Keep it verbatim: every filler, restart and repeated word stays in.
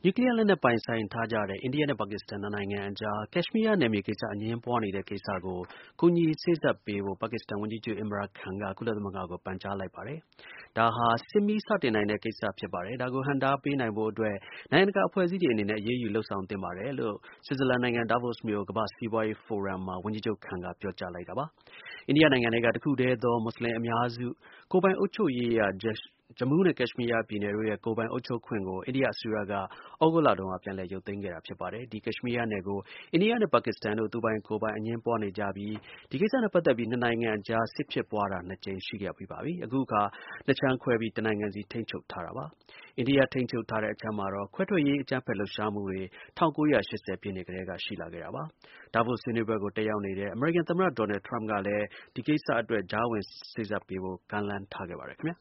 နျူကလ িয়ার လက်နက်ပိုင်ဆိုင်ထားကြတဲ့ အိန္ဒိယနဲ့ ပါကစ္စတန် နှစ်နိုင်ငံအကြား ကက်ရှ်မီးယား နယ်မြေကိစ္စ အငြင်းပွားနေတဲ့ကိစ္စကို ကူညီစေ့စပ်ပေးဖို့ ပါကစ္စတန် ဝန်ကြီးချုပ် Imran Khan က ကုလသမဂ္ဂကို ပန်ကြားလိုက်ပါတယ်။ ဒါဟာ စစ်မီးစတင်နိုင်တဲ့ ကိစ္စဖြစ်ပါတယ်။ ဒါကို ဟန့်တားပေးနိုင်ဖို့အတွက် နိုင်ငံတကာ အဖွဲ့အစည်းတွေအနေနဲ့ အရေးယူ လုပ်ဆောင်သင့်ပါတယ်လို့ ဆွစ်ဇာလန်နိုင်ငံ Davos မြို့ ကမ္ဘာ့စီးပွားရေးဖိုရမ်မှာ ဝန်ကြီးချုပ် Khan က ပြောကြားလိုက်တာပါ။ အိန္ဒိယနိုင်ငံထဲက တစ်ခုတည်းသော မွတ်ဆလင်အများစု ကိုယ်ပိုင်အုပ်ချုပ်ရေးရ Jammu နဲ့ Kashmir ပြည်နယ်တို့ရဲ့ ကိုယ်ပိုင်အုပ်ချုပ်ခွင့်ကို အိန္ဒိယအစိုးရက သြဂုတ်လတုန်းက ပြန်လည် ရုပ်သိမ်းခဲ့တာဖြစ်ပါတယ်။ ဒီ ကက်ရှ်မီးယားနယ်ကို အိန္ဒိယနဲ့ ပါကစ္စတန်တို့ သူပိုင်ကိုယ်ပိုင် အငြင်းပွားနေကြပြီး ဒီကိစ္စနဲ့ ပတ်သက်ပြီး နှစ်နိုင်ငံအကြား စစ်ဖြစ်ပွားတာ နှစ်ကြိမ်ရှိခဲ့ပြီးပါပြီ။ အခုအခါ နှစ်ခြမ်းခွဲပြီး တစ်နိုင်ငံစီ ထိန်းချုပ်ထားတာပါ။ အိန္ဒိယ ထိန်းချုပ်ထားတဲ့ အခြမ်းမှာတော့ ခွဲထွက်ရေး အကြမ်းဖက် လှုပ်ရှားမှုတွေ ၁၉၈၀ ပြည့်နှစ်ကတည်းက ရှိလာခဲ့တာပါ။ Davos ဆွေးနွေးပွဲကို တက်ရောက်နေတဲ့ အမေရိကန် သမ္မတ ဒေါ်နယ်ထရမ့်ကလည်း ဒီကိစ္စအတွက် ကြားဝင်စေ့စပ်ပေးဖို့ ကမ်းလှမ်းထားခဲ့ပါတယ် ခင်ဗျာ